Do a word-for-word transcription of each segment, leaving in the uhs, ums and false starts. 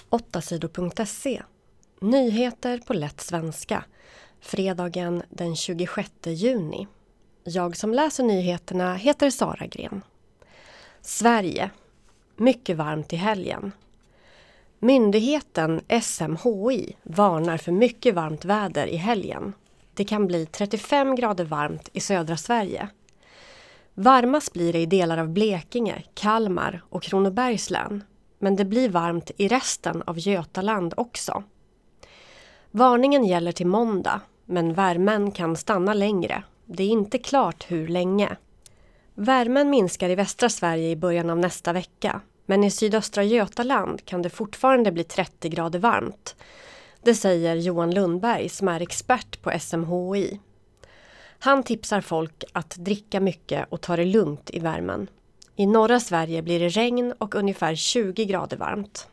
åttasidor punkt se. Nyheter på lätt svenska. Fredagen den tjugosjätte juni. Jag som läser nyheterna heter Sara Gren. Sverige. Mycket varmt i helgen. Myndigheten S M H I varnar för mycket varmt väder i helgen. Det kan bli trettiofem grader varmt i södra Sverige. Varmast blir det i delar av Blekinge, Kalmar och Kronobergs län. Men det blir varmt i resten av Götaland också. Varningen gäller till måndag, men värmen kan stanna längre. Det är inte klart hur länge. Värmen minskar i västra Sverige i början av nästa vecka. Men i sydöstra Götaland kan det fortfarande bli trettio grader varmt. Det säger Johan Lundberg som är expert på S M H I. Han tipsar folk att dricka mycket och ta det lugnt i värmen. I norra Sverige blir det regn och ungefär tjugo grader varmt.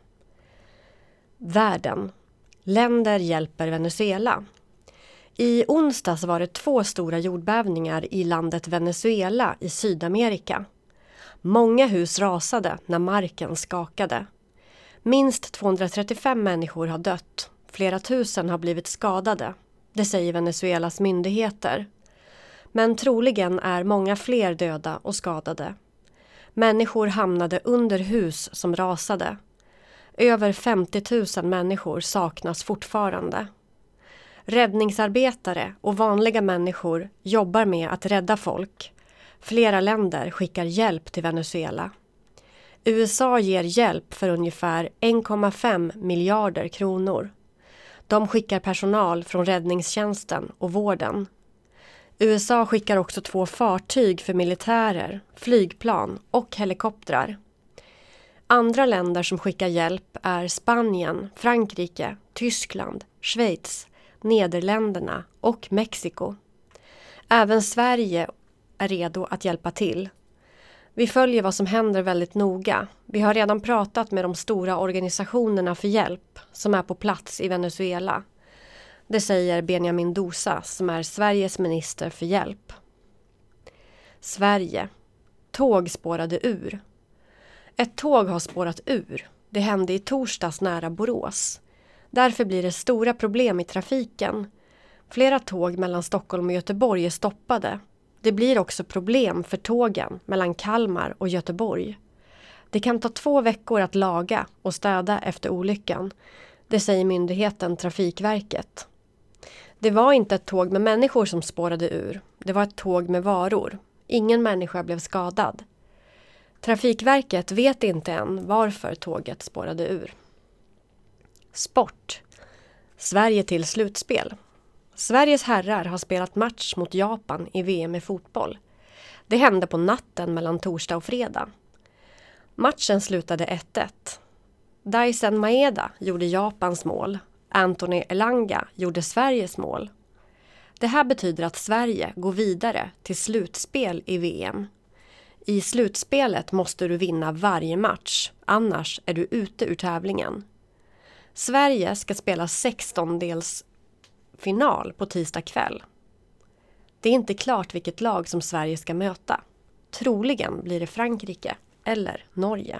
Världen. Länder hjälper Venezuela. I onsdags var det två stora jordbävningar i landet Venezuela i Sydamerika. Många hus rasade när marken skakade. Minst tvåhundratrettiofem människor har dött. Flera tusen har blivit skadade. Det säger Venezuelas myndigheter. Men troligen är många fler döda och skadade. Människor hamnade under hus som rasade. Över femtio tusen människor saknas fortfarande. Räddningsarbetare och vanliga människor jobbar med att rädda folk. Flera länder skickar hjälp till Venezuela. U S A ger hjälp för ungefär en komma fem miljarder kronor. De skickar personal från räddningstjänsten och vården. U S A skickar också två fartyg för militärer, flygplan och helikoptrar. Andra länder som skickar hjälp är Spanien, Frankrike, Tyskland, Schweiz, Nederländerna och Mexiko. Även Sverige är redo att hjälpa till. Vi följer vad som händer väldigt noga. Vi har redan pratat med de stora organisationerna för hjälp som är på plats i Venezuela. Det säger Benjamin Dosa som är Sveriges minister för hjälp. Sverige. Tåg spårade ur. Ett tåg har spårat ur. Det hände i torsdags nära Borås. Därför blir det stora problem i trafiken. Flera tåg mellan Stockholm och Göteborg är stoppade. Det blir också problem för tågen mellan Kalmar och Göteborg. Det kan ta två veckor att laga och städa efter olyckan. Det säger myndigheten Trafikverket. Det var inte ett tåg med människor som spårade ur. Det var ett tåg med varor. Ingen människa blev skadad. Trafikverket vet inte än varför tåget spårade ur. Sport. Sverige till slutspel. Sveriges herrar har spelat match mot Japan i V M i fotboll. Det hände på natten mellan torsdag och fredag. Matchen slutade ett ett. Daisen Maeda gjorde Japans mål. Anthony Elanga gjorde Sveriges mål. Det här betyder att Sverige går vidare till slutspel i V M. I slutspelet måste du vinna varje match, annars är du ute ur tävlingen. Sverige ska spela sextondels final på tisdag kväll. Det är inte klart vilket lag som Sverige ska möta. Troligen blir det Frankrike eller Norge.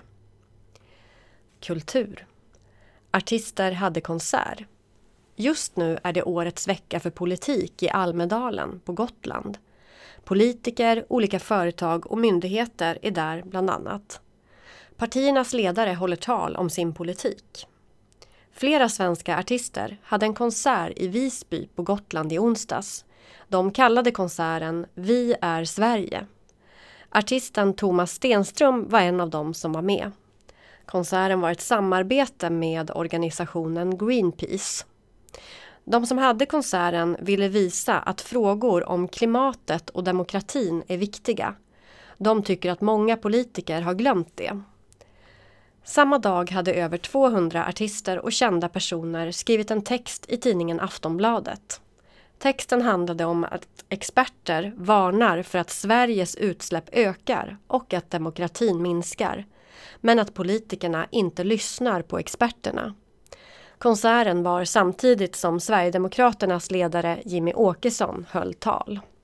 Kultur. Artister hade konsert. Just nu är det årets vecka för politik i Almedalen på Gotland. Politiker, olika företag och myndigheter är där bland annat. Partiernas ledare håller tal om sin politik. Flera svenska artister hade en konsert i Visby på Gotland i onsdags. De kallade konserten Vi är Sverige. Artisten Thomas Stenström var en av dem som var med. Konserten var ett samarbete med organisationen Greenpeace. De som hade konserten ville visa att frågor om klimatet och demokratin är viktiga. De tycker att många politiker har glömt det. Samma dag hade över tvåhundra artister och kända personer skrivit en text i tidningen Aftonbladet. Texten handlade om att experter varnar för att Sveriges utsläpp ökar och att demokratin minskar, men att politikerna inte lyssnar på experterna. Konserten var samtidigt som Sverigedemokraternas ledare Jimmy Åkesson höll tal.